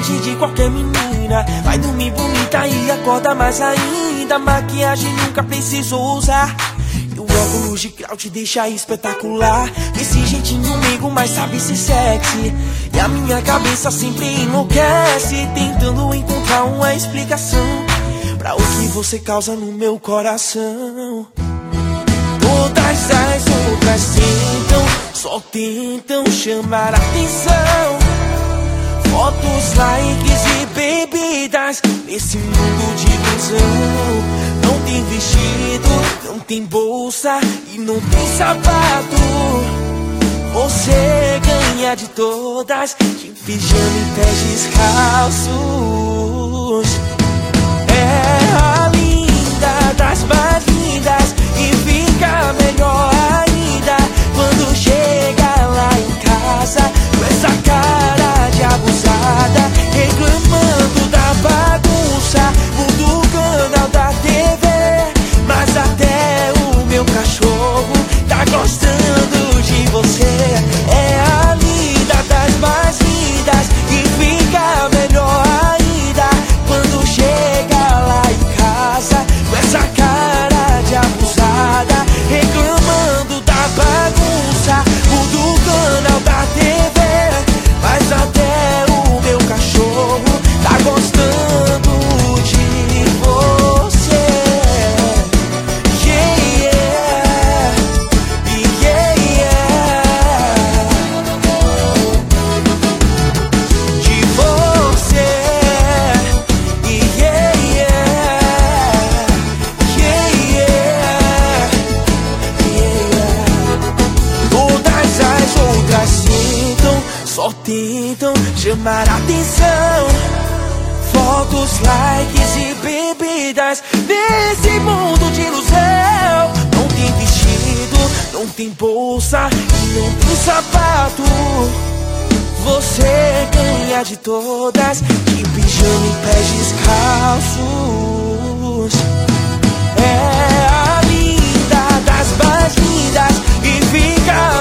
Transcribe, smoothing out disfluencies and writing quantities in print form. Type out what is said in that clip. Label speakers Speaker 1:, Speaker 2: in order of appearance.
Speaker 1: mente de qualquer menina. Vai dormir bonita e acorda mais ainda. Maquiagem nunca precisou usar. E o óculos de grau te deixa espetacular. Esse jeitinho meigo, mas sabe ser sexy. E a minha cabeça sempre enlouquece, tentando encontrar uma explicação pra o que você causa no meu coração. Todas as outras tentam, só tentam chamar a atenção. Fotos, likes e bebidas nesse mundo de ilusão. Não tem vestido, não tem bolsa e não tem sapato. Você ganha de todas, de pijama e pés descalços. É a linda das mais lindas e fica melhor ainda quando chega lá em casa com essa cara de abusada, reclamando da bagunça, muda o canal da TV, mas até o meu cachorro tá gostando de você. É a linda das mais lindas e fica melhor ainda quando chega lá em casa com essa cara de abusada, reclamando da bagunça, muda o canal da TV, mas até o meu cachorro tá gostando de você. Yeah, yeah, yeah, yeah. De você. Yeah, yeah, yeah, yeah. Todas as outras tentam, só tentam chamar a atenção. Fotos, likes e bebidas nesse mundo de ilusão. Não tem vestido, não tem bolsa e não tem sapato. Você ganha de todas, de pijama e pés descalços. É a linda das mais lindas e fica